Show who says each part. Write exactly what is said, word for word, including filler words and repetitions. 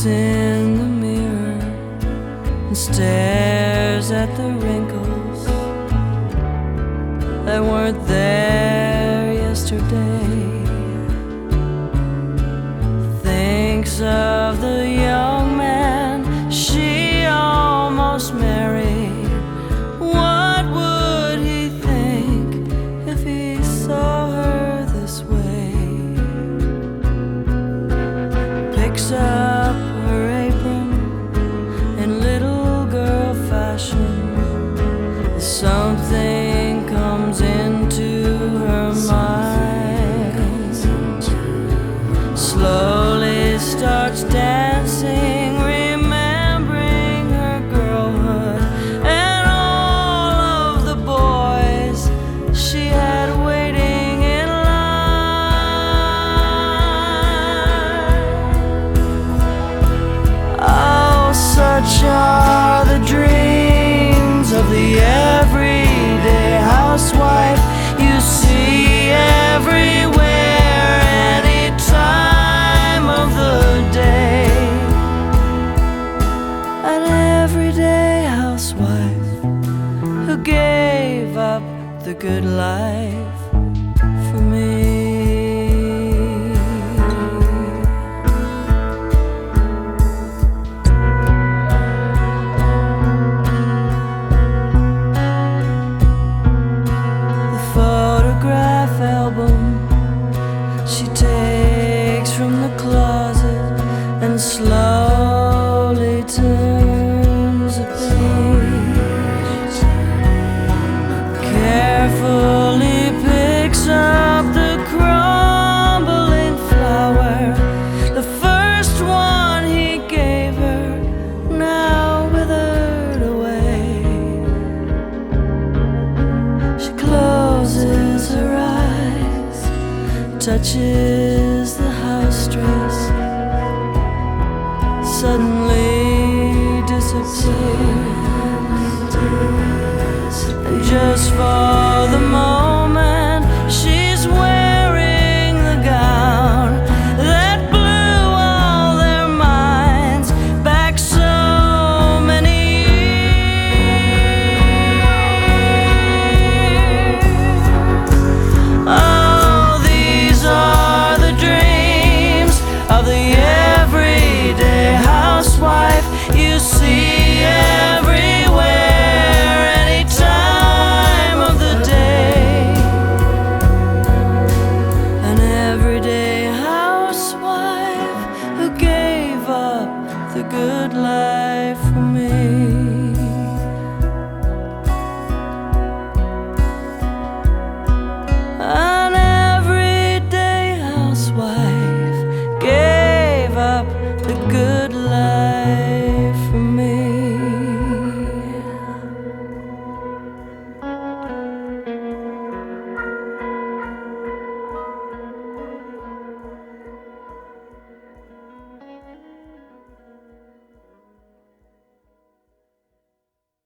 Speaker 1: looks in the mirror and stares at the wrinkles that weren't there yesterday. Thinks of the young man she almost married. What would he think if he saw her this way? Picks up her apron in little girl fashion. Something comes into her mind. Slowly starts dancing, remembering her girlhood and all of the boys she had waiting in line. Oh, such are the dreams of the everyday housewife you see everywhere, any time of the day. An everyday housewife who gave up the good life for me. She takes from the closet and slowly turns a page. Carefully picks up the crumbling flower, the first one he gave her, now withered away. She closes her eyes, touches the house dress, suddenly disappears, and just falls